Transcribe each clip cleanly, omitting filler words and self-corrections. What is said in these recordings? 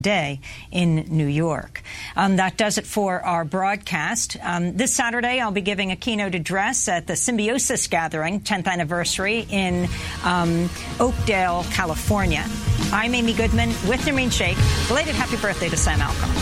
day in New York. That does it for our broadcast. This Saturday, I'll be giving a keynote address at the Symbiosis Gathering, 10th anniversary, in Oakdale, California. I'm Amy Goodman with Nermeen Sheikh. Belated happy birthday to Sam Alcom.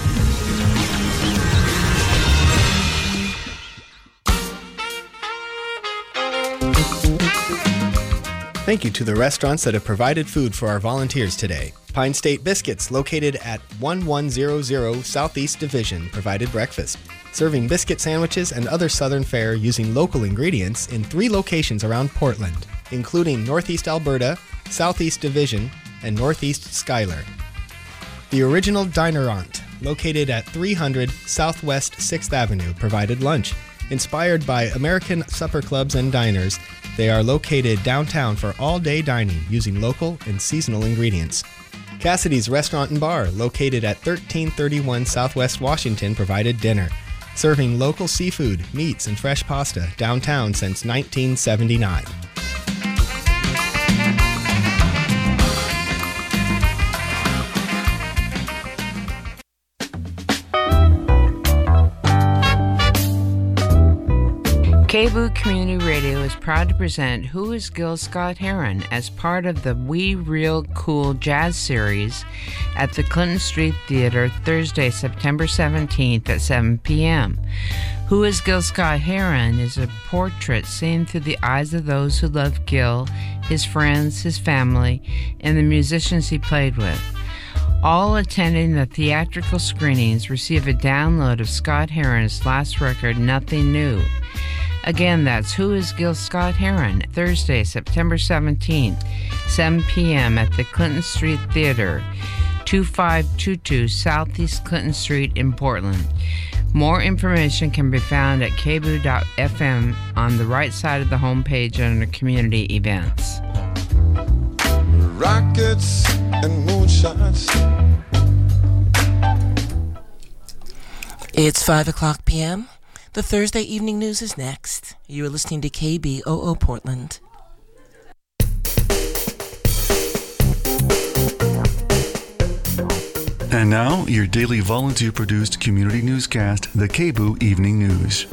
Thank you to the restaurants that have provided food for our volunteers today. Pine State Biscuits, located at 1100 Southeast Division, provided breakfast, serving biscuit sandwiches and other Southern fare using local ingredients in 3 locations around Portland, including Northeast Alberta, Southeast Division, and Northeast Schuyler. The Original Dinerant, located at 300 Southwest 6th Avenue, provided lunch. Inspired by American supper clubs and diners, they are located downtown for all-day dining using local and seasonal ingredients. Cassidy's Restaurant and Bar, located at 1331 Southwest Washington, provided dinner, serving local seafood, meats, and fresh pasta downtown since 1979. KBOO Community Radio is proud to present Who is Gil Scott-Heron as part of the We Real Cool Jazz series at the Clinton Street Theater Thursday, September 17th at 7 p.m. Who is Gil Scott-Heron is a portrait seen through the eyes of those who love Gil, his friends, his family, and the musicians he played with. All attending the theatrical screenings receive a download of Scott-Heron's last record, Nothing New. Again, that's Who is Gil Scott-Heron, Thursday, September 17th, 7 p.m. at the Clinton Street Theater, 2522 Southeast Clinton Street in Portland. More information can be found at kboo.fm on the right side of the homepage under Community Events. Rockets and moonshots. It's 5 o'clock p.m. The Thursday evening news is next. You are listening to KBOO Portland. And now, your daily volunteer-produced community newscast, the KBOO Evening News.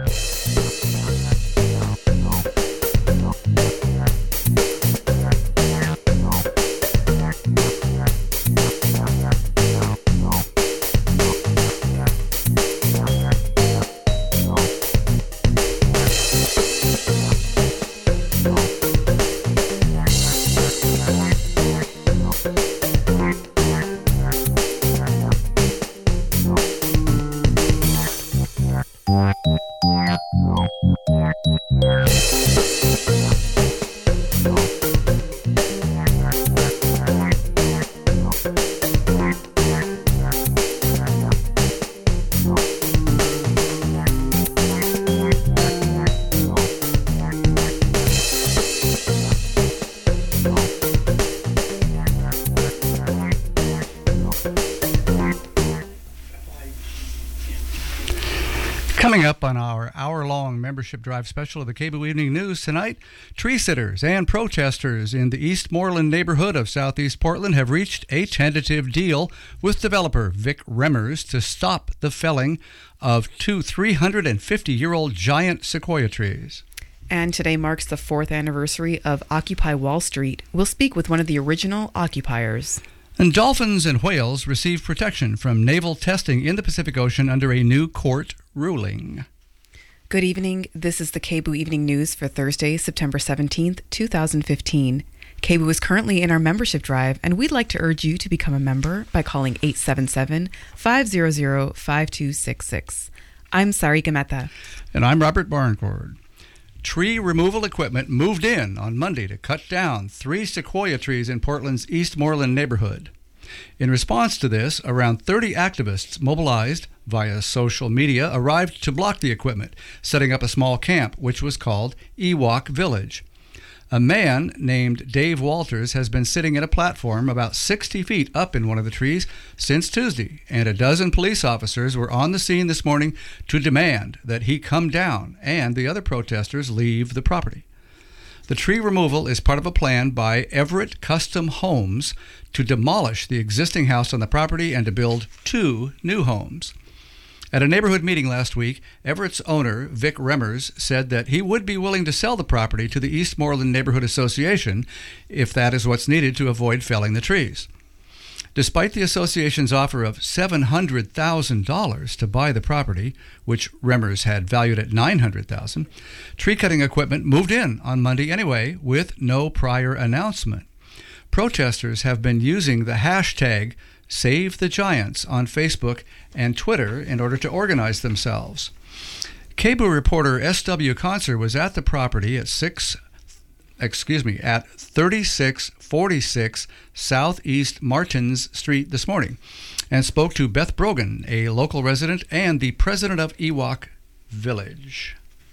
Coming up on our hour-long membership drive special of the KBOO Evening News tonight, tree sitters and protesters in the Eastmoreland neighborhood of Southeast Portland have reached a tentative deal with developer Vic Remmers to stop the felling of 2 350-year-old giant sequoia trees. And today marks the 4th anniversary of Occupy Wall Street. We'll speak with one of the original occupiers. And dolphins and whales receive protection from naval testing in the Pacific Ocean under a new court ruling. Good evening. This is the KBOO Evening News for Thursday, September 17th, 2015. KBOO is currently in our membership drive, and we'd like to urge you to become a member by calling 877-500-5266. I'm Sarika Mehta. And I'm Robert Barncord. Tree removal equipment moved in on Monday to cut down 3 sequoia trees in Portland's Eastmoreland neighborhood. In response to this, around 30 activists mobilized via social media arrived to block the equipment, setting up a small camp, which was called Ewok Village. A man named Dave Walters has been sitting at a platform about 60 feet up in one of the trees since Tuesday, and a dozen police officers were on the scene this morning to demand that he come down and the other protesters leave the property. The tree removal is part of a plan by Everett Custom Homes to demolish the existing house on the property and to build 2 new homes. At a neighborhood meeting last week, Everett's owner, Vic Remmers, said that he would be willing to sell the property to the Eastmoreland Neighborhood Association if that is what's needed to avoid felling the trees. Despite the association's offer of $700,000 to buy the property, which Remmers had valued at $900,000, tree cutting equipment moved in on Monday anyway with no prior announcement. Protesters have been using the hashtag #SaveTheGiants on Facebook and Twitter in order to organize themselves. KBOO reporter S.W. Conser was at the property at 3646 Southeast Martins Street this morning and spoke to Beth Brogan, a local resident and the president of Ewok Village.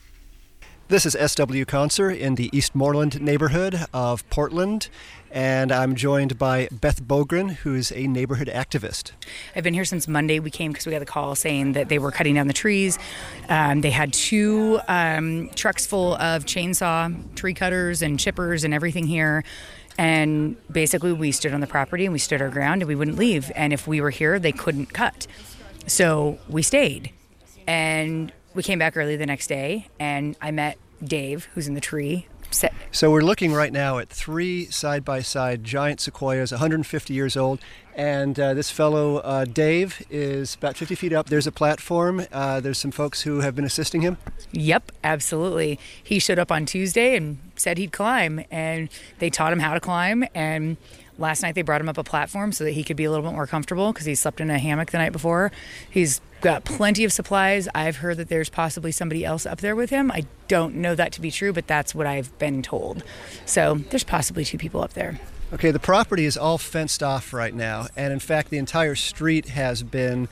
This is S.W. Conser in the Eastmoreland neighborhood of Portland, and I'm joined by Beth Bogren, who's a neighborhood activist. I've been here since Monday. We came because we got the call saying that they were cutting down the trees. They had 2 trucks full of chainsaw tree cutters and chippers and everything here. And basically we stood on the property and we stood our ground and we wouldn't leave. And if we were here, they couldn't cut. So we stayed. And we came back early the next day and I met Dave, who's in the tree. So we're looking right now at 3 side-by-side giant sequoias, 150 years old, and this fellow Dave is about 50 feet up. There's a platform. There's some folks who have been assisting him. Yep, absolutely. He showed up on Tuesday and said he'd climb, and they taught him how to climb, and last night they brought him up a platform so that he could be a little bit more comfortable because he slept in a hammock the night before. He's got plenty of supplies. I've heard that there's possibly somebody else up there with him. I don't know that to be true, but that's what I've been told. So there's possibly 2 people up there. Okay, the property is all fenced off right now, and in fact the entire street has been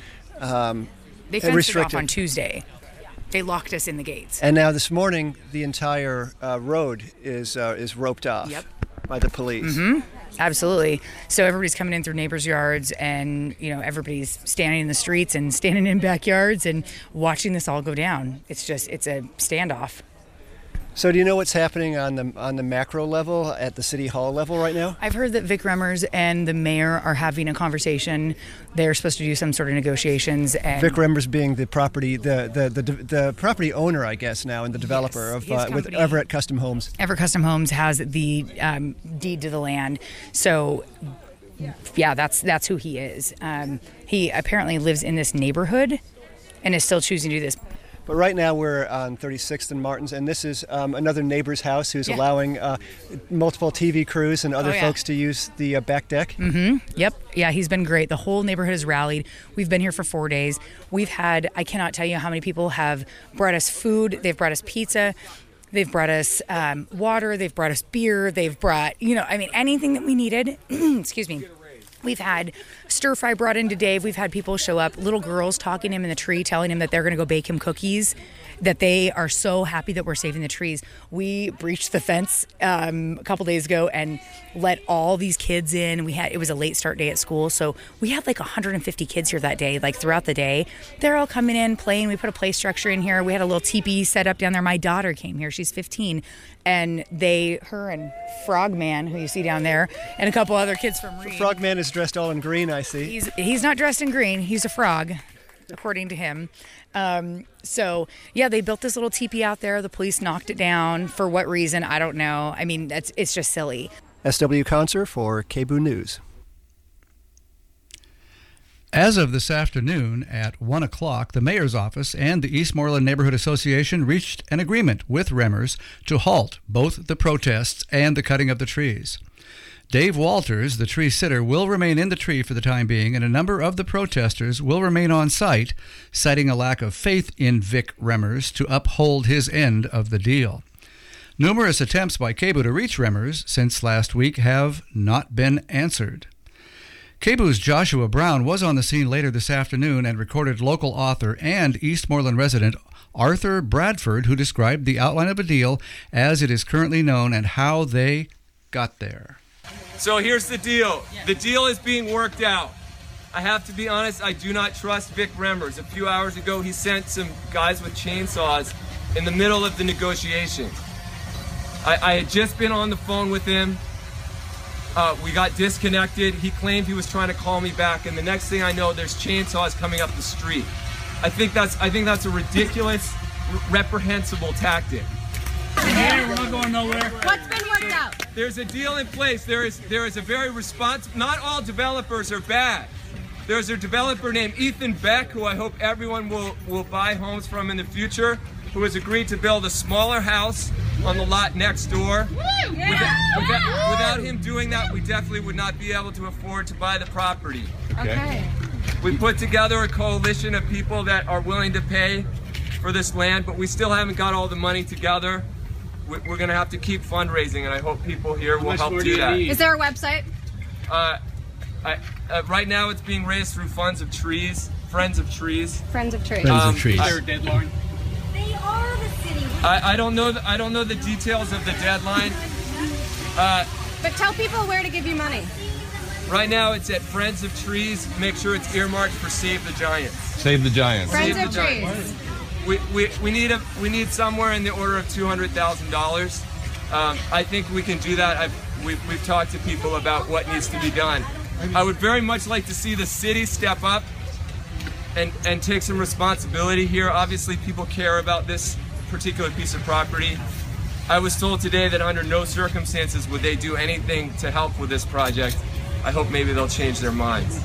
they fenced restricted. it off on Tuesday. They locked us in the gates. And now this morning the entire road is roped off. Yep. By the police. Mm-hmm. Absolutely. So everybody's coming in through neighbors' yards and, everybody's standing in the streets and standing in backyards and watching this all go down. It's a standoff. So do you know what's happening on the macro level at the city hall level right now? I've heard that Vic Remmers and the mayor are having a conversation. They're supposed to do some sort of negotiations. And Vic Remmers being the property the property owner, I guess now, and the developer of with Everett Custom Homes. Everett Custom Homes has the deed to the land. So yeah, that's who he is. He apparently lives in this neighborhood and is still choosing to do this. But right now we're on 36th and Martins, and this is another neighbor's house who's allowing multiple TV crews and other folks to use the back deck. Mm-hmm. Yep. Yeah, he's been great. The whole neighborhood has rallied. We've been here for 4 days. We've had, I cannot tell you how many people have brought us food. They've brought us pizza. They've brought us water. They've brought us beer. They've brought, anything that we needed. Excuse me. We've had stir fry brought in to Dave. We've had people show up, little girls talking to him in the tree, telling him that they're going to go bake him cookies, that they are so happy that we're saving the trees. We breached the fence a couple days ago and let all these kids in. It was a late start day at school, so we had like 150 kids here that day, like throughout the day. They're all coming in, playing. We put a play structure in here. We had a little teepee set up down there. My daughter came here. She's 15. And her and Frogman, who you see down there, and a couple other kids from Reed. Frogman is dressed all in green, I see. He's not dressed in green. He's a frog, according to him. So, yeah, they built this little teepee out there. The police knocked it down. For what reason? I don't know. I mean, it's just silly. S.W. Conser for KBOO News. As of this afternoon at 1 o'clock, the mayor's office and the Eastmoreland Neighborhood Association reached an agreement with Remmers to halt both the protests and the cutting of the trees. Dave Walters, the tree sitter, will remain in the tree for the time being, and a number of the protesters will remain on site, citing a lack of faith in Vic Remmers to uphold his end of the deal. Numerous attempts by KBOO to reach Remmers since last week have not been answered. KBOO's Joshua Brown was on the scene later this afternoon and recorded local author and Eastmoreland resident Arthur Bradford, who described the outline of a deal as it is currently known and how they got there. So here's the deal. The deal is being worked out. I have to be honest, I do not trust Vic Remmers. A few hours ago, he sent some guys with chainsaws in the middle of the negotiations. I had just been on the phone with him. We got disconnected. He claimed he was trying to call me back, and the next thing I know, there's chainsaws coming up the street. I think that's a ridiculous, reprehensible tactic. Hey, we're not going nowhere. What's been worked out? There's a deal in place. There is a very responsible. Not all developers are bad. There's a developer named Ethan Beck, who I hope everyone will buy homes from in the future, who has agreed to build a smaller house on the lot next door. Without him doing that, we definitely would not be able to afford to buy the property. Okay. We put together a coalition of people that are willing to pay for this land, but we still haven't got all the money together. We're going to have to keep fundraising, and I hope people here will help do that. Is there a website? Right now it's being raised through Friends of Trees. Friends of Trees. Friends of Trees. Is there a deadline? They are the city. I don't know the details of the deadline. But tell people where to give you money. Right now it's at Friends of Trees. Make sure it's earmarked for Save the Giants. Save the Giants. Friends of Trees. We need somewhere in the order of $200,000. I think we can do that. We've talked to people about what needs to be done. I would very much like to see the city step up and take some responsibility here. Obviously, people care about this particular piece of property. I was told today that under no circumstances would they do anything to help with this project. I hope maybe they'll change their minds.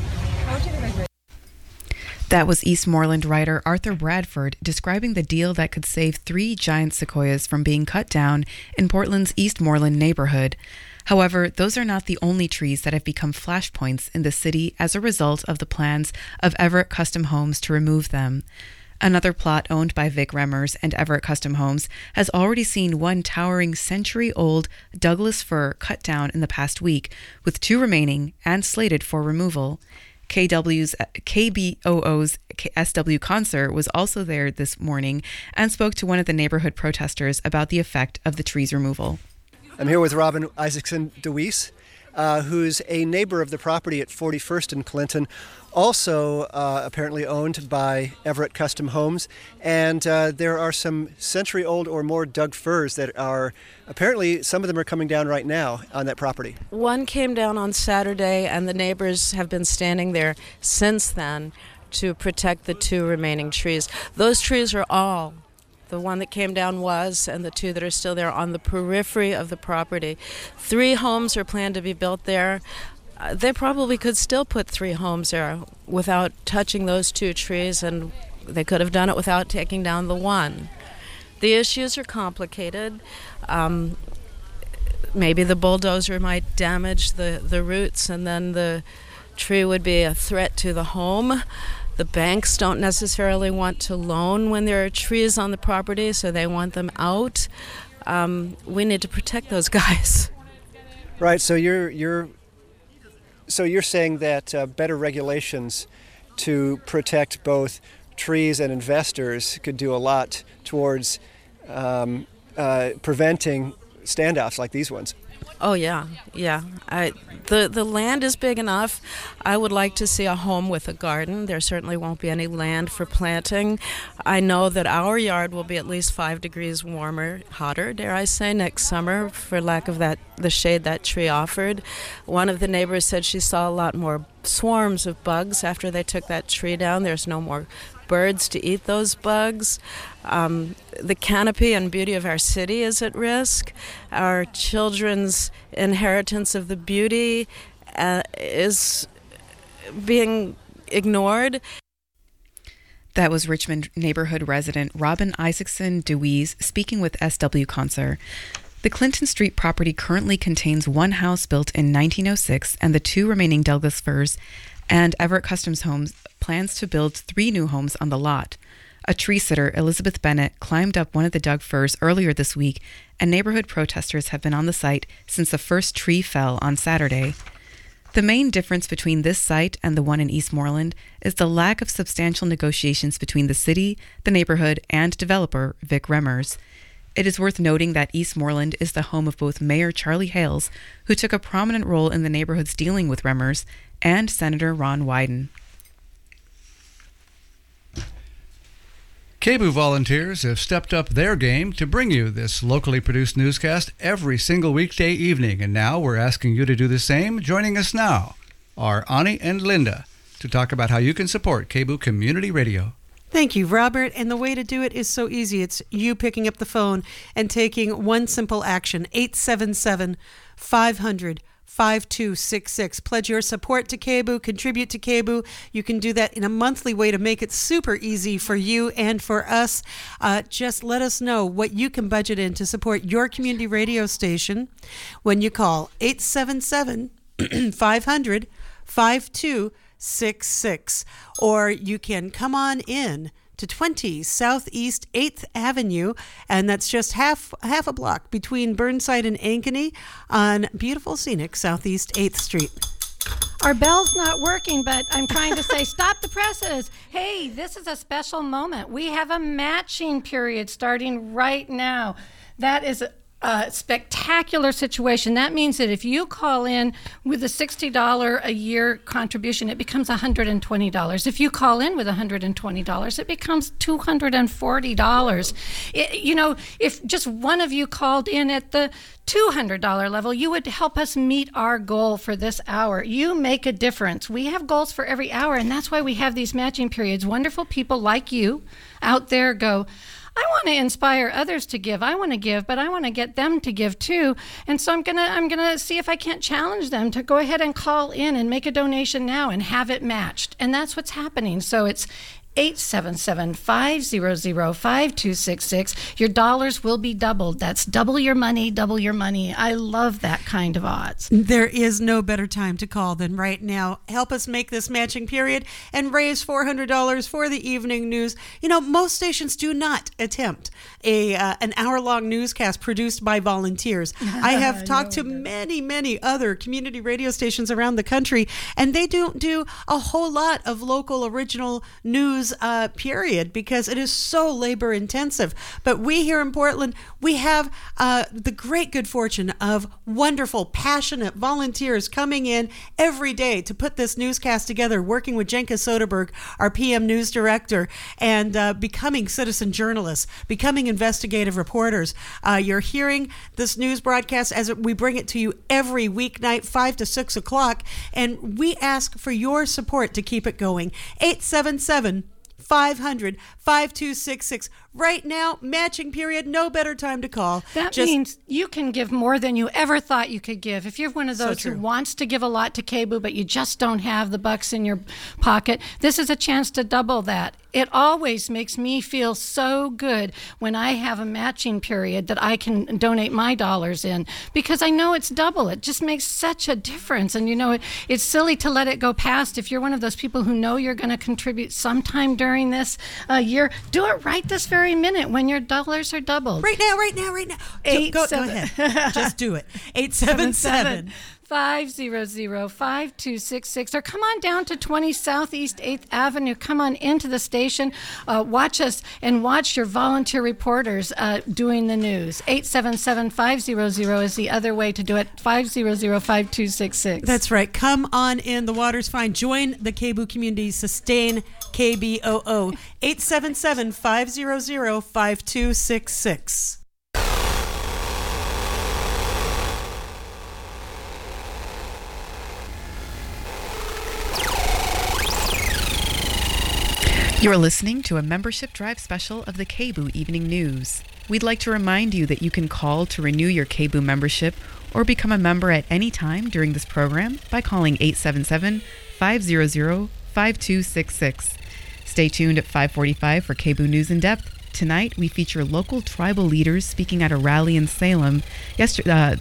That was Eastmoreland writer Arthur Bradford describing the deal that could save 3 giant sequoias from being cut down in Portland's Eastmoreland neighborhood. However, those are not the only trees that have become flashpoints in the city as a result of the plans of Everett Custom Homes to remove them. Another plot owned by Vic Remmers and Everett Custom Homes has already seen one towering century-old Douglas fir cut down in the past week, with 2 remaining and slated for removal. KBOO's SW Concert was also there this morning and spoke to one of the neighborhood protesters about the effect of the trees removal. I'm here with Robin Isaacson DeWeese, who's a neighbor of the property at 41st and Clinton, also apparently owned by Everett Custom Homes. And there are some century-old or more Doug firs that are, apparently some of them are coming down right now on that property. One came down on Saturday, and the neighbors have been standing there since then to protect the 2 remaining trees. Those trees are all, the one that came down was, and the 2 that are still there on the periphery of the property. 3 homes are planned to be built there. They probably could still put 3 homes there without touching those 2 trees, and they could have done it without taking down the one. The issues are complicated. Maybe the bulldozer might damage the roots, and then the tree would be a threat to the home. The banks don't necessarily want to loan when there are trees on the property, so they want them out. We need to protect those guys. Right. So you're saying that better regulations to protect both trees and investors could do a lot towards preventing standoffs like these ones. Oh, yeah. The land is big enough. I would like to see a home with a garden. There certainly won't be any land for planting. I know that our yard will be at least 5 degrees hotter, dare I say, next summer for lack of the shade that tree offered. One of the neighbors said she saw a lot more swarms of bugs after they took that tree down. There's no more birds to eat those bugs. The canopy and beauty of our city is at risk. Our children's inheritance of the beauty is being ignored. That was Richmond neighborhood resident Robin Isaacson DeWeese speaking with SW Concert. The Clinton Street property currently contains 1 house built in 1906 and the 2 remaining Douglas firs, and Everett Customs Homes plans to build 3 new homes on the lot. A tree sitter, Elizabeth Bennett, climbed up one of the Doug firs earlier this week, and neighborhood protesters have been on the site since the first tree fell on Saturday. The main difference between this site and the one in Eastmoreland is the lack of substantial negotiations between the city, the neighborhood, and developer Vic Remmers. It is worth noting that Eastmoreland is the home of both Mayor Charlie Hales, who took a prominent role in the neighborhood's dealing with Remmers, and Senator Ron Wyden. KBOO volunteers have stepped up their game to bring you this locally produced newscast every single weekday evening, and now we're asking you to do the same. Joining us now are Ani and Linda to talk about how you can support KBOO Community Radio. Thank you, Robert. And the way to do it is so easy. It's you picking up the phone and taking one simple action, 877-500-5266. Pledge your support to KBOO, contribute to KBOO. You can do that in a monthly way to make it super easy for you and for us. Just let us know what you can budget in to support your community radio station when you call 877-500-5266. Or you can come on in to 20 Southeast 8th Avenue, and that's just half a block between Burnside and Ankeny on beautiful, scenic Southeast 8th Street. Our bell's not working, but I'm trying to say stop the presses. Hey, this is a special moment. We have a matching period starting right now. That is a spectacular situation. That means that if you call in with a $60 a year contribution, it becomes $120. If you call in with $120, it becomes $240. If just one of you called in at the $200 level, you would help us meet our goal for this hour. You make a difference. We have goals for every hour, and that's why we have these matching periods. Wonderful people like you out there go, I want to inspire others to give. I want to give, but I want to get them to give too. And so I'm gonna see if I can't challenge them to go ahead and call in and make a donation now and have it matched. And that's what's happening. So it's 877-500-5266. Your dollars will be doubled. That's double your money, double your money. I love that kind of odds. There is no better time to call than right now. Help us make this matching period and raise $400 for the evening news. Most stations do not attempt an hour-long newscast produced by volunteers. I have talked to many other community radio stations around the country, and they don't do a whole lot of local original news period because it is so labor intensive. But we here in Portland, we have the great good fortune of wonderful, passionate volunteers coming in every day to put this newscast together, working with Jenka Soderberg, our PM news director, and becoming citizen journalists, becoming investigative reporters. You're hearing this news broadcast as we bring it to you every weeknight, 5 to 6 o'clock, and we ask for your support to keep it going. 877-500-5266. Right now, matching period, no better time to call. That means you can give more than you ever thought you could give. If you're one of those who wants to give a lot to KBOO, but you just don't have the bucks in your pocket, this is a chance to double that. It always makes me feel so good when I have a matching period that I can donate my dollars in, because I know it's double. It just makes such a difference. And it's silly to let it go past. If you're one of those people who know you're going to contribute sometime during this year, do it right this very minute when your dollars are doubled. Right now. Go ahead. Just do it. 877-500-5266, or come on down to 20 Southeast 8th Avenue. Come on into the station. Watch us and watch your volunteer reporters doing the news. 877-500 is the other way to do it. 500-5266. That's right. Come on in. The water's fine. Join the KBOO community. Sustain KBOO. 877-500-5266. You're listening to a membership drive special of the KBOO Evening News. We'd like to remind you that you can call to renew your KBOO membership or become a member at any time during this program by calling 877-500-5266. Stay tuned at 5:45 for KBOO News in Depth. Tonight, we feature local tribal leaders speaking at a rally in Salem yesterday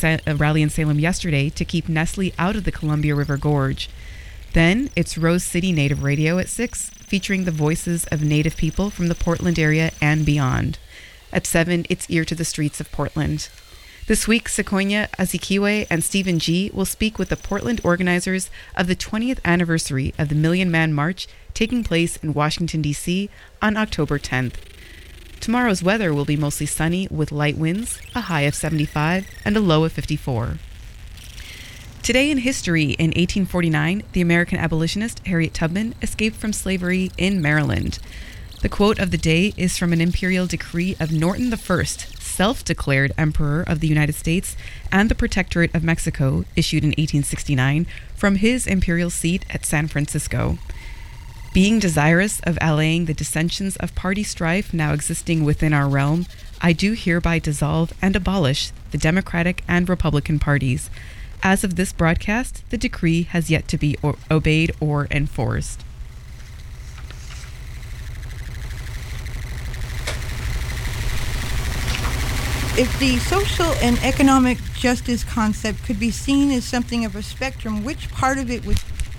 to keep Nestle out of the Columbia River Gorge. Then, it's Rose City Native Radio at 6, featuring the voices of Native people from the Portland area and beyond. At 7, it's Ear to the Streets of Portland. This week, Sequoia Azikiwe and Stephen G. will speak with the Portland organizers of the 20th anniversary of the Million Man March taking place in Washington, D.C. on October 10th. Tomorrow's weather will be mostly sunny with light winds, a high of 75 and a low of 54. Today in history, in 1849, the American abolitionist Harriet Tubman escaped from slavery in Maryland. The quote of the day is from an imperial decree of Norton I, self-declared Emperor of the United States and the Protectorate of Mexico, issued in 1869 from his imperial seat at San Francisco. Being desirous of allaying the dissensions of party strife now existing within our realm, I do hereby dissolve and abolish the Democratic and Republican parties. As of this broadcast, the decree has yet to be obeyed or enforced. If the social and economic justice concept could be seen as something of a spectrum, which part of it would...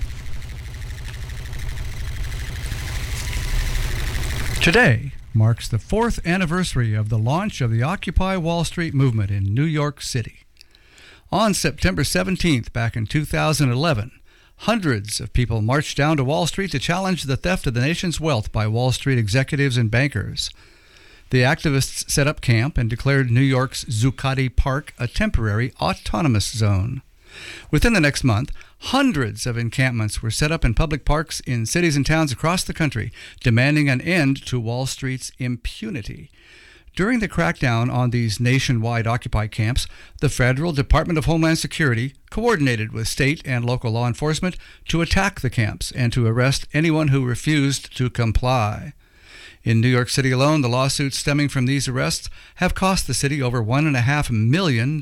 Today marks the 4th anniversary of the launch of the Occupy Wall Street movement in New York City. On September 17th, back in 2011, hundreds of people marched down to Wall Street to challenge the theft of the nation's wealth by Wall Street executives and bankers. The activists set up camp and declared New York's Zuccotti Park a temporary autonomous zone. Within the next month, hundreds of encampments were set up in public parks in cities and towns across the country, demanding an end to Wall Street's impunity. During the crackdown on these nationwide Occupy camps, the Federal Department of Homeland Security coordinated with state and local law enforcement to attack the camps and to arrest anyone who refused to comply. In New York City alone, the lawsuits stemming from these arrests have cost the city over $1.5 million.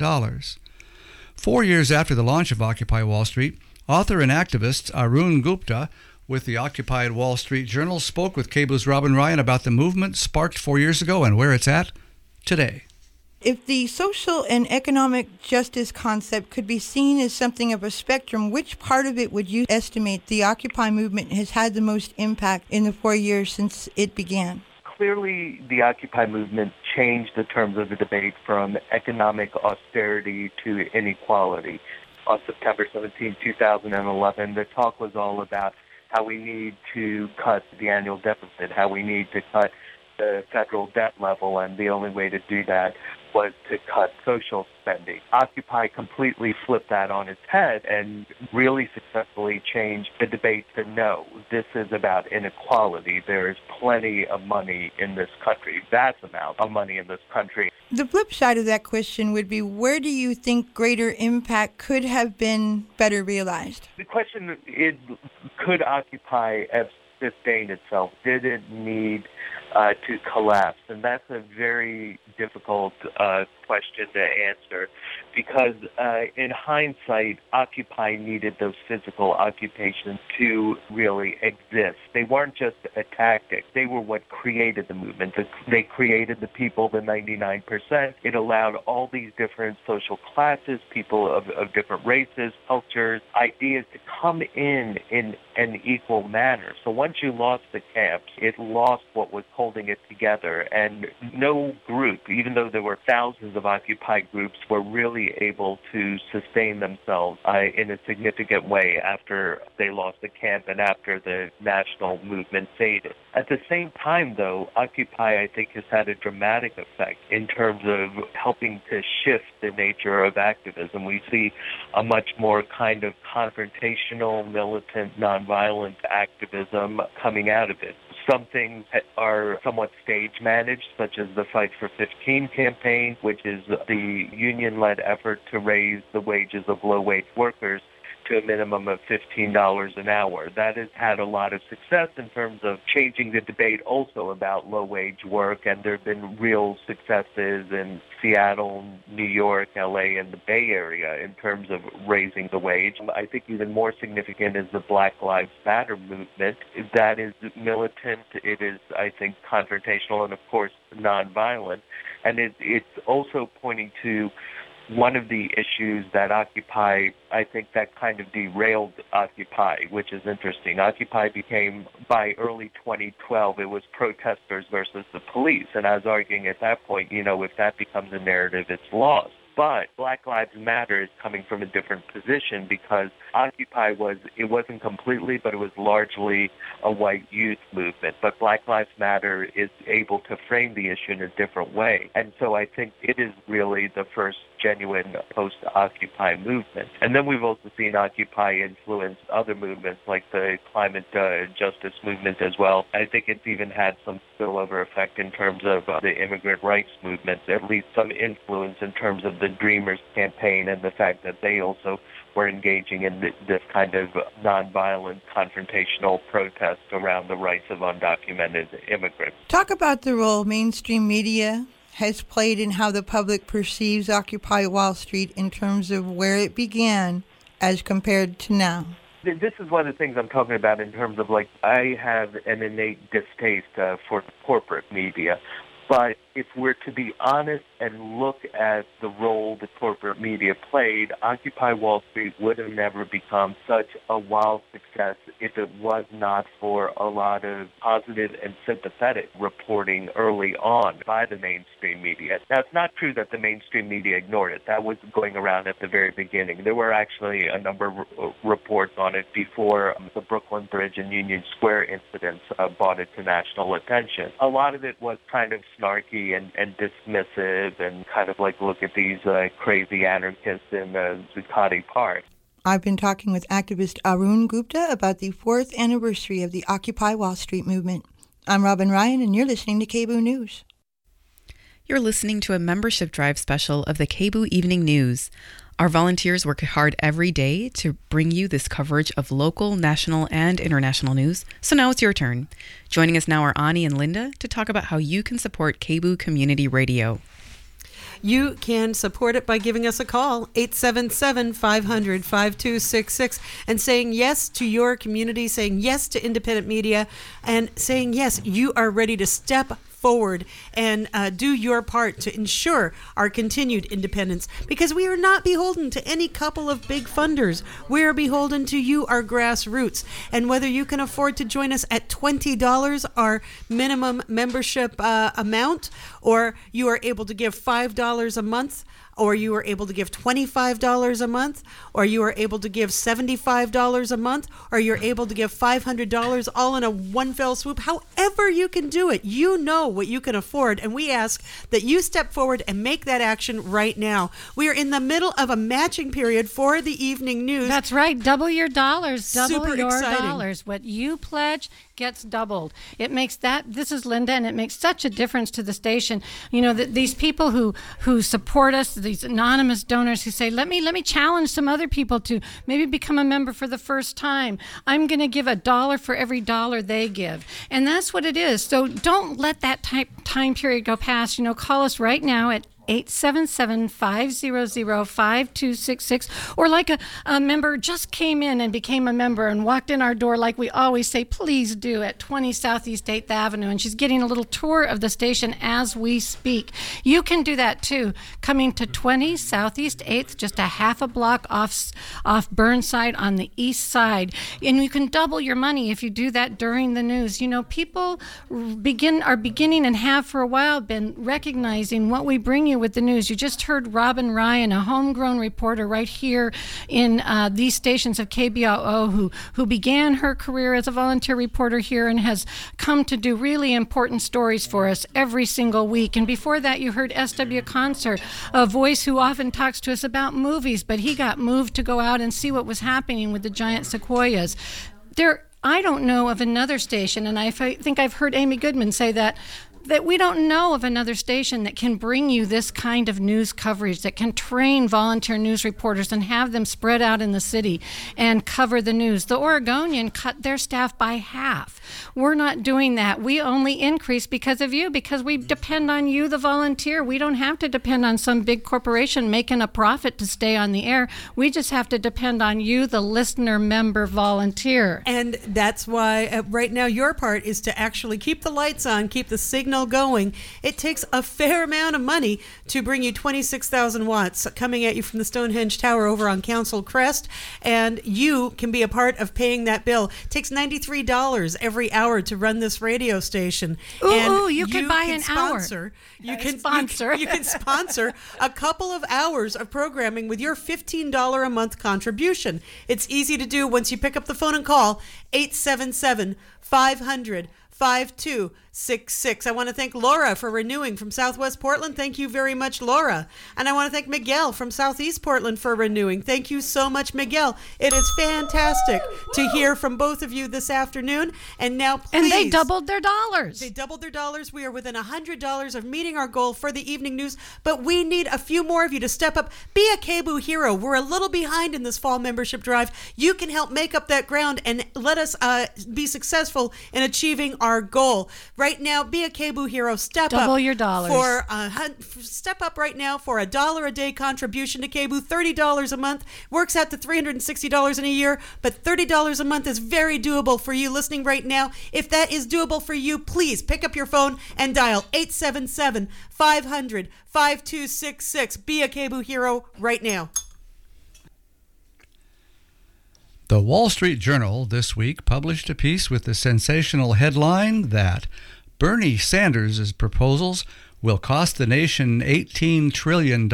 4 years after the launch of Occupy Wall Street, author and activist Arun Gupta with the Occupied Wall Street Journal spoke with KBOO's Robin Ryan about the movement sparked 4 years ago and where it's at today. If the social and economic justice concept could be seen as something of a spectrum, which part of it would you estimate the Occupy movement has had the most impact in the 4 years since it began? Clearly, the Occupy movement changed the terms of the debate from economic austerity to inequality. On September 17, 2011, the talk was all about how we need to cut the annual deficit, how we need to cut the federal debt level, and the only way to do that was to cut social spending. Occupy completely flipped that on its head and really successfully changed the debate to no, this is about inequality. There is plenty of money in this country, vast amount of money in this country. The flip side of that question would be, where do you think greater impact could have been better realized? The question is, could Occupy have sustained itself? Did it need to collapse? And that's a very difficult question to answer because in hindsight, Occupy needed those physical occupations to really exist. They weren't just a tactic. They were what created the movement. They created the people, the 99%. It allowed all these different social classes, people of different races, cultures, ideas to come in an equal manner. So once you lost the camps, it lost what was holding it together. And no group, even though there were thousands of Occupy groups, were really able to sustain themselves in a significant way after they lost the camp and after the national movement faded. At the same time, though, Occupy, I think, has had a dramatic effect in terms of helping to shift the nature of activism. We see a much more kind of confrontational, militant, nonviolent activism coming out of it. Some things are somewhat stage-managed, such as the Fight for 15 campaign, which is the union-led effort to raise the wages of low-wage workers to a minimum of $15 an hour. That has had a lot of success in terms of changing the debate also about low-wage work, and there have been real successes in Seattle, New York, LA, and the Bay Area in terms of raising the wage. I think even more significant is the Black Lives Matter movement. That is militant, it is, I think, confrontational, and of course, nonviolent. And it's also pointing to one of the issues that Occupy, I think that kind of derailed Occupy, which is interesting. Occupy became, by early 2012, it was protesters versus the police. And I was arguing at that point, if that becomes a narrative, it's lost. But Black Lives Matter is coming from a different position because Occupy wasn't completely, but it was largely a white youth movement. But Black Lives Matter is able to frame the issue in a different way. And so I think it is really the first genuine post-Occupy movement. And then we've also seen Occupy influence other movements like the climate justice movement as well. I think it's even had some spillover effect in terms of the immigrant rights movement, at least some influence in terms of the Dreamers campaign and the fact that they also were engaging in this kind of nonviolent confrontational protest around the rights of undocumented immigrants. Talk about the role mainstream media has played in how the public perceives Occupy Wall Street in terms of where it began as compared to now. This is one of the things I'm talking about in terms of, like, I have an innate distaste for corporate media. But if we're to be honest and look at the role the corporate media played, Occupy Wall Street would have never become such a wild success if it was not for a lot of positive and sympathetic reporting early on by the mainstream media. Now, it's not true that the mainstream media ignored it. That was going around at the very beginning. There were actually a number of reports on it before the Brooklyn Bridge and Union Square incidents brought it to national attention. A lot of it was kind of snarky and dismissive and kind of like, look at these crazy anarchists in Zuccotti Park. I've been talking with activist Arun Gupta about the 4th anniversary of the Occupy Wall Street movement. I'm Robin Ryan, and you're listening to KBOO News. You're listening to a membership drive special of the KBOO Evening News. Our volunteers work hard every day to bring you this coverage of local, national, and international news. So now it's your turn. Joining us now are Ani and Linda to talk about how you can support KBOO Community Radio. You can support it by giving us a call, 877-500-5266, and saying yes to your community, saying yes to independent media, and saying yes, you are ready to step forward and do your part to ensure our continued independence, because we are not beholden to any couple of big funders. We are beholden to you, our grassroots. And whether you can afford to join us at $20, our minimum membership amount, or you are able to give $5 a month, or you are able to give $25 a month, or you are able to give $75 a month, or you're able to give $500 all in a one fell swoop. However you can do it, you know what you can afford, and we ask that you step forward and make that action right now. We are in the middle of a matching period for the evening news. That's right. Double your dollars. Double Super your exciting. dollars. What you pledge gets doubled. It makes that, this is Linda, and it makes such a difference to the station. You know, these people who support us, these anonymous donors who say, let me challenge some other people to maybe become a member for the first time. I'm going to give $1 for every dollar they give. And that's what it is. So don't let that time period go past. You know, call us right now at 877-500-5266, or like a member just came in and became a member and walked in our door, like we always say, please do, at 20 Southeast 8th Avenue, and she's getting a little tour of the station as we speak. You can do that too, coming to 20 Southeast 8th, just a half a block off Burnside on the east side, and you can double your money if you do that during the news. You know, people are beginning and have for a while been recognizing what we bring you with the news. You just heard Robin Ryan, a homegrown reporter right here in these stations of KBOO, who began her career as a volunteer reporter here and has come to do really important stories for us every single week. And before that, you heard S.W. Concert, a voice who often talks to us about movies, but he got moved to go out and see what was happening with the giant sequoias. I don't know of another station, and I think I've heard Amy Goodman say that we don't know of another station that can bring you this kind of news coverage, that can train volunteer news reporters and have them spread out in the city and cover the news. The Oregonian cut their staff by half. We're not doing that. We only increase because of you, because we depend on you, the volunteer. We don't have to depend on some big corporation making a profit to stay on the air. We just have to depend on you, the listener, member, volunteer. And that's why right now your part is to actually keep the lights on, keep the signal going. It takes a fair amount of money to bring you 26,000 watts coming at you from the Stonehenge Tower over on Council Crest, and you can be a part of paying that bill. It takes $93 every hour to run this radio station. You can buy an hour. You can sponsor a couple of hours of programming with your $15 a month contribution. It's easy to do once you pick up the phone and call 877 500-5266. I want to thank Laura for renewing from Southwest Portland. Thank you very much, Laura. And I want to thank Miguel from Southeast Portland for renewing. Thank you so much, Miguel. It is fantastic to hear from both of you this afternoon. And now, please. And they doubled their dollars. They doubled their dollars. We are within $100 of meeting our goal for the evening news, but we need a few more of you to step up. Be a KBOO hero. We're a little behind in this fall membership drive. You can help make up that ground and let us be successful in achieving our goal. Right now, be a KBOO hero. Step up. Double your dollars. Step up right now for $1 a day contribution to KBOO. $30 a month works out to $360 in a year, but $30 a month is very doable for you listening right now. If that is doable for you, please pick up your phone and dial 877-500-5266. Be a KBOO hero right now. The Wall Street Journal this week published a piece with the sensational headline that Bernie Sanders' proposals will cost the nation $18 trillion.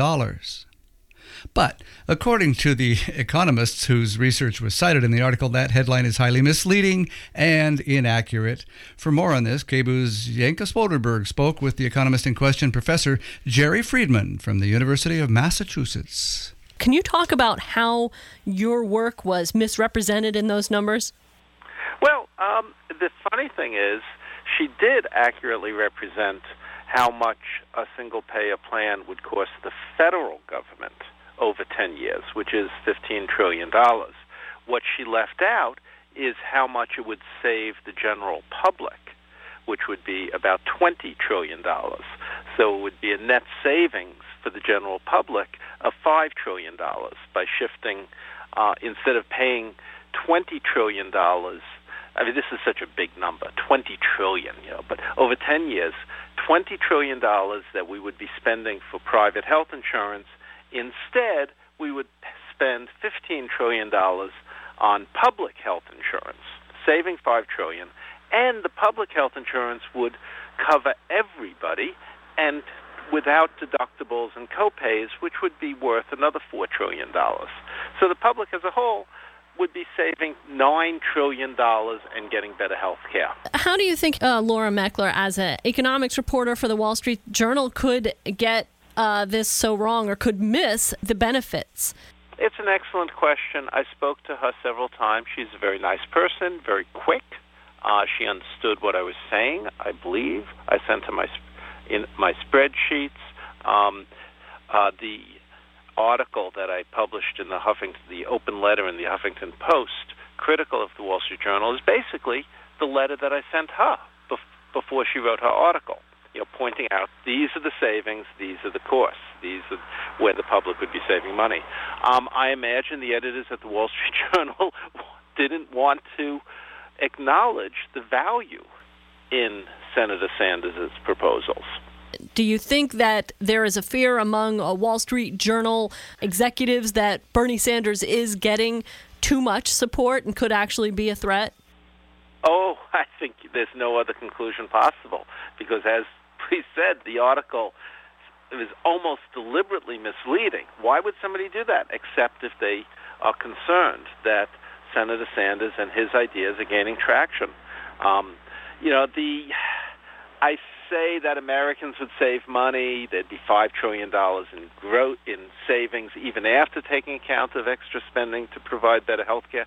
But according to the economists whose research was cited in the article, that headline is highly misleading and inaccurate. For more on this, KBOO's Jenka Spoderberg spoke with the economist in question, Professor Jerry Friedman from the University of Massachusetts. Can you talk about how your work was misrepresented in those numbers? Well, the funny thing is she did accurately represent how much a single-payer plan would cost the federal government over 10 years, which is $15 trillion. What she left out is how much it would save the general public, which would be about $20 trillion. So it would be a net savings for the general public of $5 trillion by shifting, instead of paying $20 trillion. I mean, this is such a big number, $20 trillion, but over 10 years, $20 trillion that we would be spending for private health insurance. Instead, we would spend $15 trillion on public health insurance, saving $5 trillion, and the public health insurance would cover everybody and without deductibles and copays, which would be worth another $4 trillion. So the public as a whole would be saving $9 trillion and getting better health care. How do you think Laura Meckler, as an economics reporter for the Wall Street Journal, could get this so wrong or could miss the benefits? It's an excellent question. I spoke to her several times. She's a very nice person, very quick. She understood what I was saying, I believe. I sent her my spreadsheets. The article that I published in the open letter in the Huffington Post, critical of the Wall Street Journal, is basically the letter that I sent her before she wrote her article, pointing out these are the savings, these are the costs, these are where the public would be saving money. I imagine the editors at the Wall Street Journal didn't want to acknowledge the value in Senator Sanders' proposals. Do you think that there is a fear among Wall Street Journal executives that Bernie Sanders is getting too much support and could actually be a threat? Oh, I think there's no other conclusion possible, because as we said, the article is almost deliberately misleading. Why would somebody do that except if they are concerned that Senator Sanders and his ideas are gaining traction? I say that Americans would save money. There'd be $5 trillion in savings even after taking account of extra spending to provide better health care.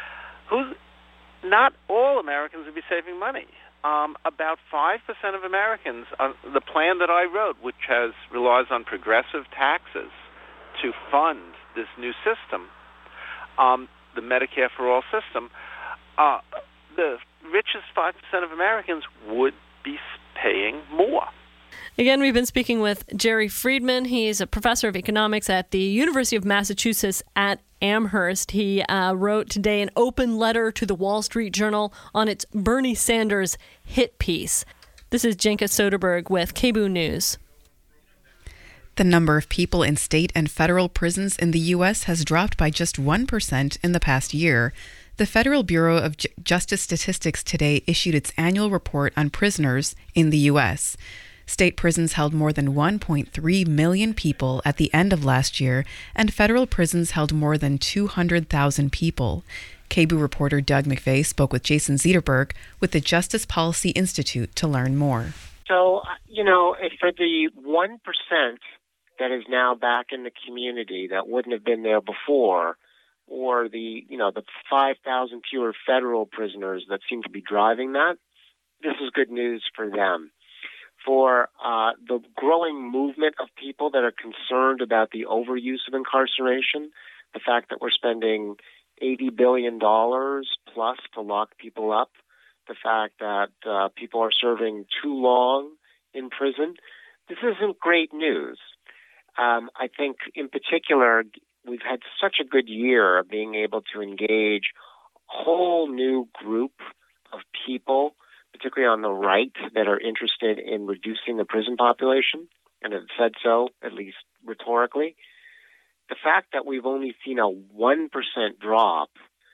Not all Americans would be saving money. About 5% of Americans, the plan that I wrote, which relies on progressive taxes to fund this new system, the Medicare for All system, the richest 5% of Americans would be paying more. Again, we've been speaking with Jerry Friedman. He's a professor of economics at the University of Massachusetts at Amherst. He wrote today an open letter to the Wall Street Journal on its Bernie Sanders hit piece. This is Jenka Soderberg with KBOO News. The number of people in state and federal prisons in the U.S. has dropped by just 1% in the past year. The Federal Bureau of Justice Statistics today issued its annual report on prisoners in the U.S. State prisons held more than 1.3 million people at the end of last year, and federal prisons held more than 200,000 people. KBOO reporter Doug McVeigh spoke with Jason Zederberg with the Justice Policy Institute to learn more. So, for the 1% that is now back in the community that wouldn't have been there before, or the 5,000 fewer federal prisoners that seem to be driving that, this is good news for them. For the growing movement of people that are concerned about the overuse of incarceration, the fact that we're spending $80 billion plus to lock people up, the fact that people are serving too long in prison, this isn't great news. I think in particular, we've had such a good year of being able to engage a whole new group of people, particularly on the right, that are interested in reducing the prison population, and have said so, at least rhetorically. The fact that we've only seen a 1% drop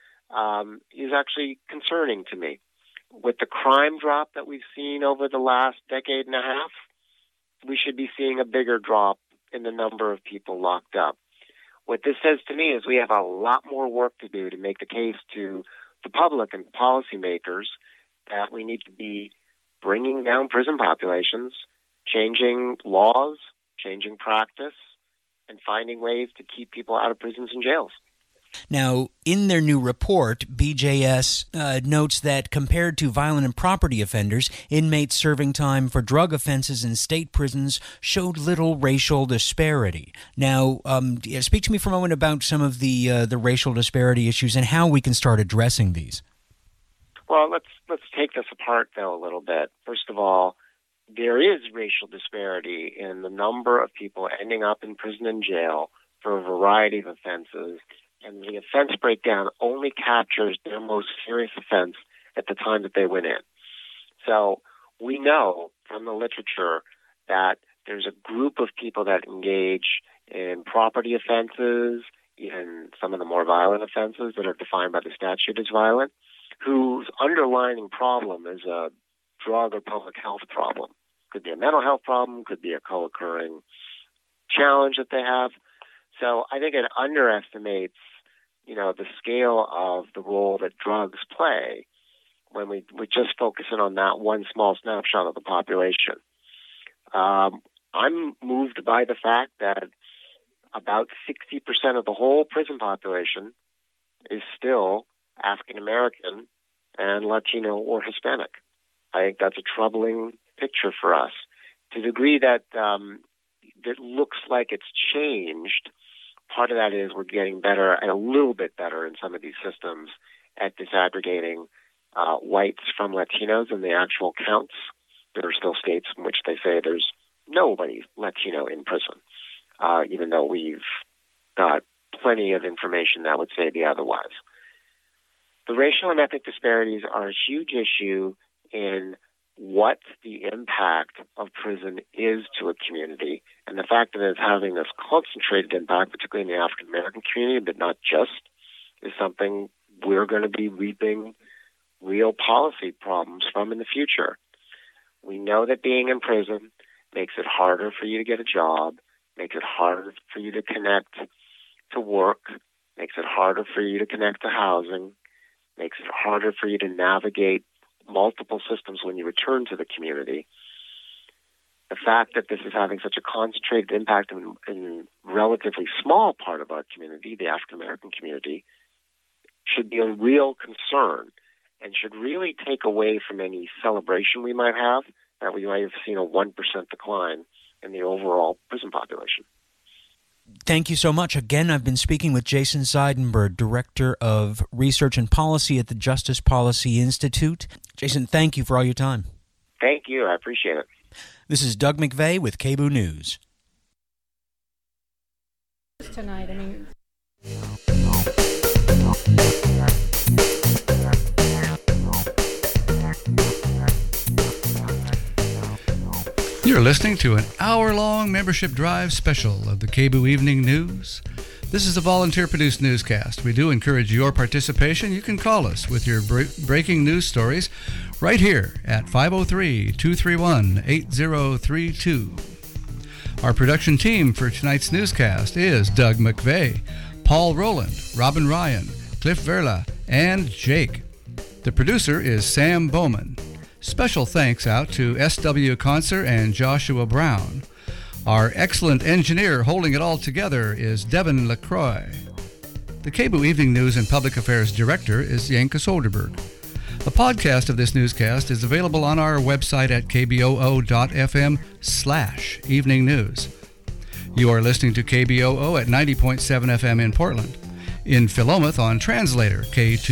is actually concerning to me. With the crime drop that we've seen over the last decade and a half, we should be seeing a bigger drop in the number of people locked up. What this says to me is we have a lot more work to do to make the case to the public and policymakers that we need to be bringing down prison populations, changing laws, changing practice, and finding ways to keep people out of prisons and jails. Now, in their new report, BJS notes that compared to violent and property offenders, inmates serving time for drug offenses in state prisons showed little racial disparity. Now, speak to me for a moment about some of the racial disparity issues and how we can start addressing these. Well, let's take this apart, though, a little bit. First of all, there is racial disparity in the number of people ending up in prison and jail for a variety of offenses, and the offense breakdown only captures their most serious offense at the time that they went in. So we know from the literature that there's a group of people that engage in property offenses, in some of the more violent offenses that are defined by the statute as violent, whose underlying problem is a drug or public health problem. Could be a mental health problem, could be a co-occurring challenge that they have. So I think it underestimates, the scale of the role that drugs play when we just focus in on that one small snapshot of the population. I'm moved by the fact that about 60% of the whole prison population is still African American and Latino or Hispanic. I think that's a troubling picture for us. To the degree that it looks like it's changed, part of that is we're getting better and a little bit better in some of these systems at disaggregating whites from Latinos in the actual counts. There are still states in which they say there's nobody Latino in prison, even though we've got plenty of information that would say the otherwise. The racial and ethnic disparities are a huge issue in what the impact of prison is to a community, and the fact that it's having this concentrated impact, particularly in the African American community, but not just, is something we're going to be reaping real policy problems from in the future. We know that being in prison makes it harder for you to get a job, makes it harder for you to connect to work, makes it harder for you to connect to housing, makes it harder for you to navigate multiple systems when you return to the community. The fact that this is having such a concentrated impact in a relatively small part of our community, the African American community, should be a real concern and should really take away from any celebration we might have that we might have seen a 1% decline in the overall prison population. Thank you so much. Again, I've been speaking with Jason Zederberg, Director of Research and Policy at the Justice Policy Institute. Jason, thank you for all your time. Thank you. I appreciate it. This is Doug McVeigh with KBOO News. Tonight, You're listening to an hour-long membership drive special of the KBOO Evening News. This is a volunteer-produced newscast. We do encourage your participation. You can call us with your breaking news stories right here at 503-231-8032. Our production team for tonight's newscast is Doug McVeigh, Paul Rowland, Robin Ryan, Cliff Verla, and Jake. The producer is Sam Bowman. Special thanks out to S.W. Conser and Joshua Brown. Our excellent engineer holding it all together is Devin LaCroix. The KBOO Evening News and Public Affairs Director is Yanka Soderberg. A podcast of this newscast is available on our website at kboo.fm/evening news. You are listening to KBOO at 90.7 FM in Portland, in Philomath on Translator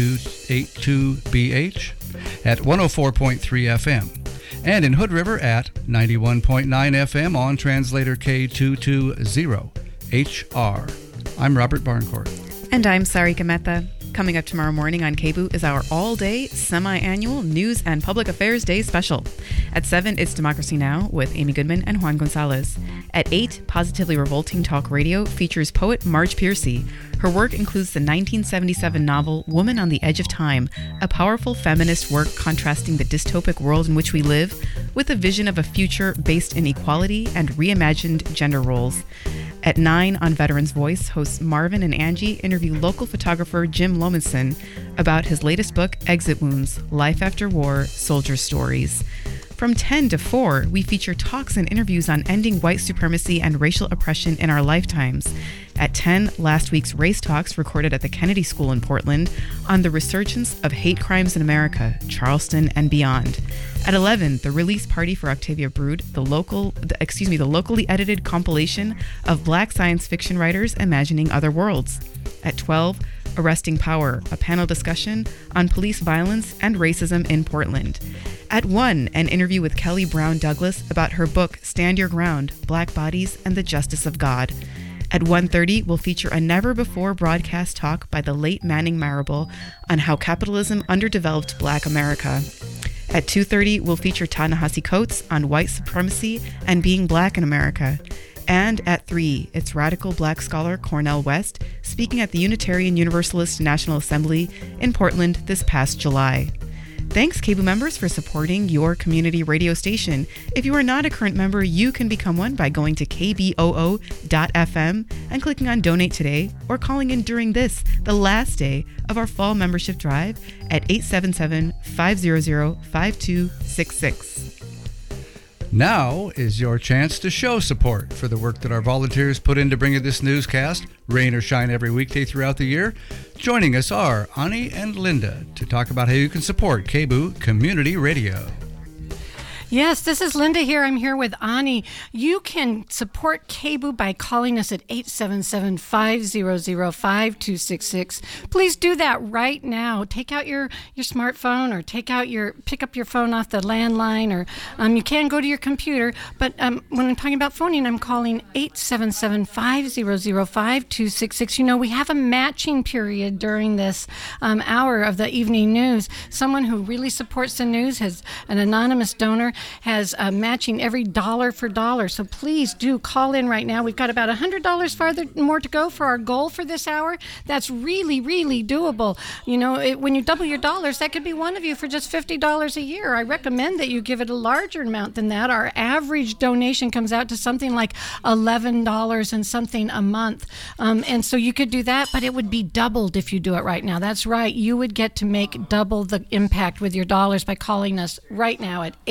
K282BH at 104.3 FM, and in Hood River at 91.9 FM on Translator K220HR. I'm Robert Barncourt. And I'm Sarika Mehta. Coming up tomorrow morning on KBOO is our all-day, semi-annual News and Public Affairs Day special. At 7, it's Democracy Now! With Amy Goodman and Juan Gonzalez. At 8, Positively Revolting Talk Radio features poet Marge Piercy. Her work includes the 1977 novel Woman on the Edge of Time, a powerful feminist work contrasting the dystopic world in which we live with a vision of a future based in equality and reimagined gender roles. At 9, on Veterans Voice, hosts Marvin and Angie interview local photographer Jim Lominson about his latest book, Exit Wounds, Life After War, Soldier Stories. From 10 to 4, we feature talks and interviews on ending white supremacy and racial oppression in our lifetimes. At 10, last week's Race Talks recorded at the Kennedy School in Portland on the resurgence of hate crimes in America, Charleston, and beyond. At 11, the release party for Octavia Brood, the locally edited compilation of Black science fiction writers imagining other worlds. At 12, Arresting Power, a panel discussion on police violence and racism in Portland. At 1, an interview with Kelly Brown Douglas about her book Stand Your Ground, Black Bodies and the Justice of God. At 1:30, we'll feature a never-before broadcast talk by the late Manning Marable on how capitalism underdeveloped Black America. At 2:30, we'll feature Ta-Nehisi Coates on white supremacy and being Black in America. And at 3, it's radical Black scholar Cornel West speaking at the Unitarian Universalist National Assembly in Portland this past July. Thanks, KBOO members, for supporting your community radio station. If you are not a current member, you can become one by going to kboo.fm and clicking on Donate Today, or calling in during the last day of our fall membership drive at 877-500-5266. Now is your chance to show support for the work that our volunteers put in to bring you this newscast, rain or shine every weekday throughout the year. Joining us are Ani and Linda to talk about how you can support KBOO Community Radio. Yes, this is Linda here. I'm here with Ani. You can support KBOO by calling us at 877-500-5266. Please do that right now. Take out your smartphone, or pick up your phone off the landline, or you can go to your computer. But when I'm talking about phoning, I'm calling 877-500-5266. You know, we have a matching period during this hour of the evening news. Someone who really supports the news, has an anonymous donor, has matching every dollar for dollar. So please do call in right now. We've got about $100 farther more to go for our goal for this hour. That's really, really doable. You know, when you double your dollars, that could be one of you for just $50 a year. I recommend that you give it a larger amount than that. Our average donation comes out to something like $11 and something a month. And so you could do that, but it would be doubled if you do it right now. That's right. You would get to make double the impact with your dollars by calling us right now at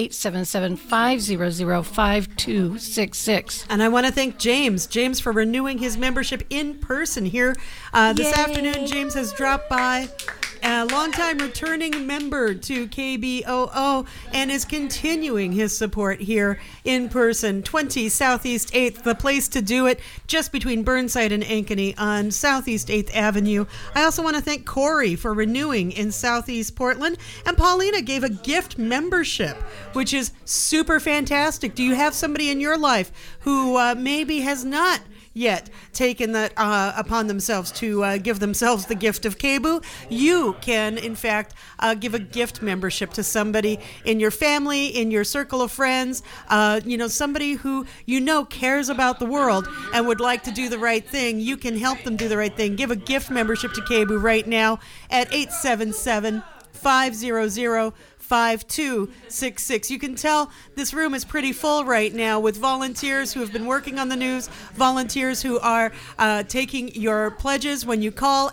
877-500-5266. And I want to thank James for renewing his membership in person here this afternoon. James has dropped by, a longtime returning member to KBOO, and is continuing his support here in person. 20 Southeast 8th, the place to do it, just between Burnside and Ankeny on Southeast 8th Avenue. I also want to thank Corey for renewing in Southeast Portland, and Paulina gave a gift membership, which is super fantastic. Do you have somebody in your life who maybe has not yet taken that upon themselves to give themselves the gift of KBOO? You can, in fact, give a gift membership to somebody in your family, in your circle of friends, somebody who cares about the world and would like to do the right thing. You can help them do the right thing. Give a gift membership to KBOO right now at 877-500-5266. 5266. You can tell this room is pretty full right now with volunteers who have been working on the news, volunteers who are taking your pledges when you call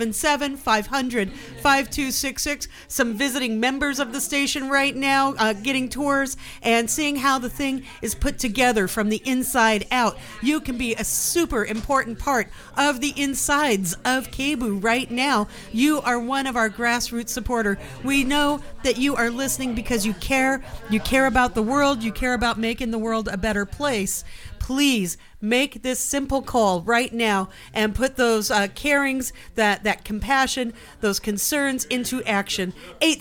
877-500-5266. Some visiting members of the station right now getting tours and seeing how the thing is put together from the inside out. You can be a super important part of the insides of KBOO right now. You are one of our grassroots supporter. We know that you are listening because you care about the world, you care about making the world a better place. Please make this simple call right now and put those carings, that compassion, those concerns into action.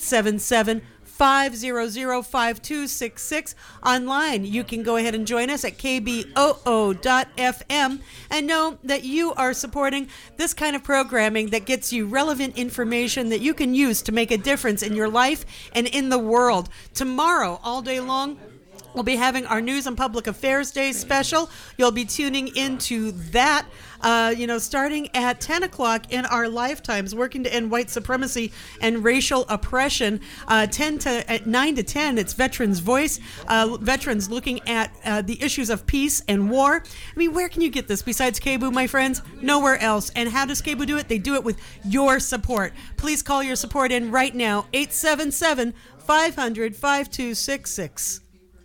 877-500-5266. Online, you can go ahead and join us at kboo.fm and know that you are supporting this kind of programming that gets you relevant information that you can use to make a difference in your life and in the world. Tomorrow, all day long, we'll be having our News and Public Affairs Day special. You'll be tuning into that, starting at 10 o'clock in our lifetimes, working to end white supremacy and racial oppression. 9 to 10, it's Veterans Voice. Veterans looking at the issues of peace and war. I mean, where can you get this besides KBOO, my friends? Nowhere else. And how does KBOO do it? They do it with your support. Please call your support in right now, 877-500-5266.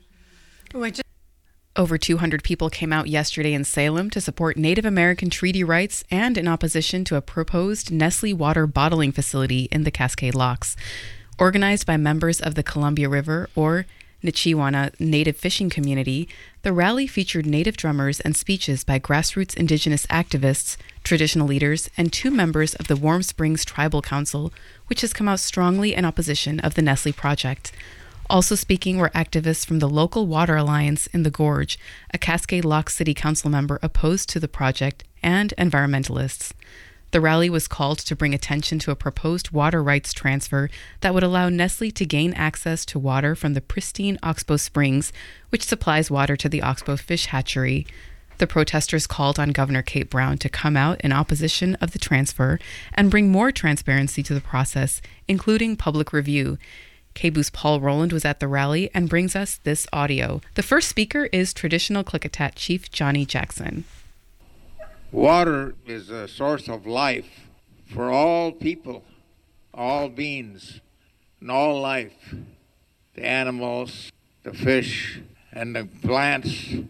Over 200 people came out yesterday in Salem to support Native American treaty rights and in opposition to a proposed Nestle water bottling facility in the Cascade Locks. Organized by members of the Columbia River or Nichiwana Native fishing community, the rally featured Native drummers and speeches by grassroots Indigenous activists, traditional leaders, and 2 members of the Warm Springs Tribal Council, which has come out strongly in opposition of the Nestle project. Also speaking were activists from the Local Water Alliance in the Gorge, a Cascade Lock City Council member opposed to the project, and environmentalists. The rally was called to bring attention to a proposed water rights transfer that would allow Nestle to gain access to water from the pristine Oxbow Springs, which supplies water to the Oxbow Fish Hatchery. The protesters called on Governor Kate Brown to come out in opposition of the transfer and bring more transparency to the process, including public review. KBOO's Paul Rowland was at the rally and brings us this audio. The first speaker is traditional Klickitat Chief Johnny Jackson. Water is a source of life for all people, all beings, and all life. The animals, the fish, and the plants